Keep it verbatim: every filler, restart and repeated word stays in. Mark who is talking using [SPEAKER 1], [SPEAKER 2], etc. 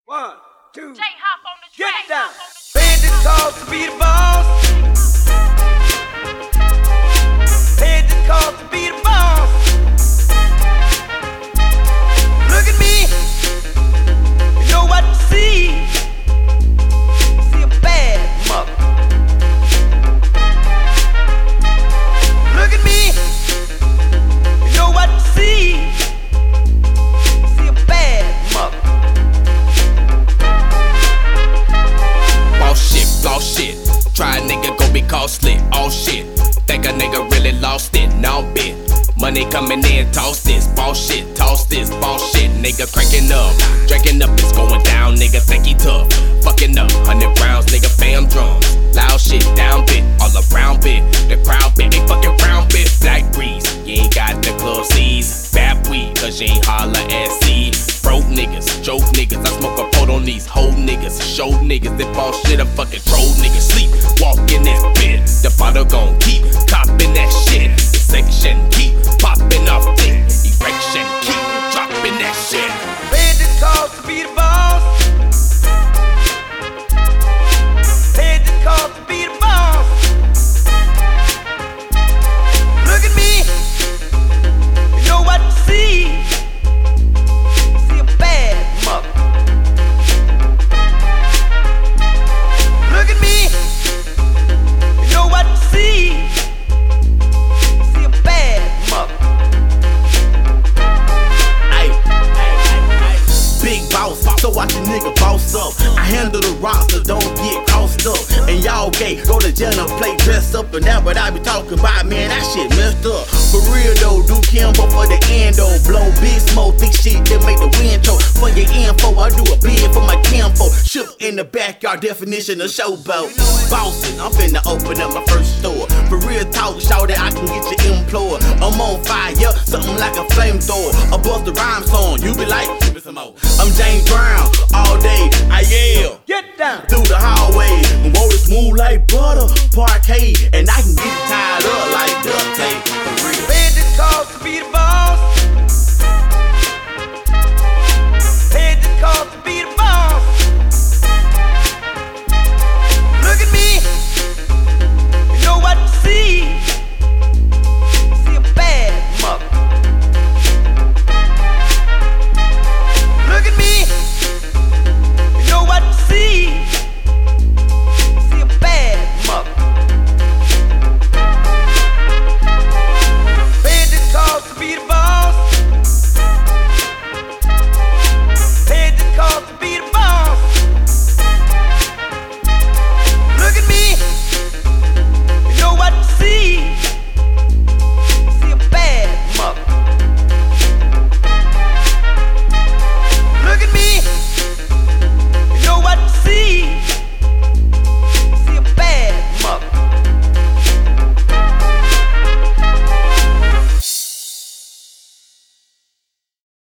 [SPEAKER 1] One, two,
[SPEAKER 2] J-Hop on the track.
[SPEAKER 1] get down. Bandit calls to be the boss. Bandit calls to be the boss. Look at me. You know what you see. See a bad mother. Look at me. You know what you see. See a bad mother.
[SPEAKER 3] Boss shit, boss shit. Try a nigga go be costly. Oh shit. Think a nigga really lost it. No bit. Money coming in, toss this. Boss shit, toss this. Boss shit. Nigga cranking up. Drinking up, it's going down. Nigga think he tough. Fucking up. Hundred rounds, nigga fam drums. Loud shit, down bit. All around bit. The crowd bit. Ain't fucking round bit. Black breeze. You ain't got the club C's. Bad weed, cause you ain't holla at C. Broke niggas, joke niggas. I smoke a pot on these whole niggas. Show niggas that boss shit. I fucking troll niggas. Sleep, walk in this bit. The bottle gon' keep copping that shit. The section keep popping off dick. Erection keep dropping that shit.
[SPEAKER 1] Bandit calls to be the boss. Bandit calls to be the boss. Look at me. You know what you see. See a bad mother. Look at me. You know what you see. See a bad mother.
[SPEAKER 4] Big boss, so watch a nigga boss up. I handle the rocks, so don't get crossed up. And y'all gay, go to jail and play dress up. And that what I be talking about, man, that shit messed up. For real though, do Kimbo for the endo. Blow big smoke, thick shit that make the wind choke. For your info, I do a bid for my Kimbo. Ship in the backyard, definition of showboat. Bossin', I'm finna open up my first store. For real talk, shout that I can get you employed. I'm on fire, something like a flamethrower. A bust the rhyme song, you be like, give me some more. I'm James Brown, all day, I yell.
[SPEAKER 1] Get down.
[SPEAKER 4] Through the hallway, and roll it smooth like butter, parquet. And I can get it tied up like duct tape.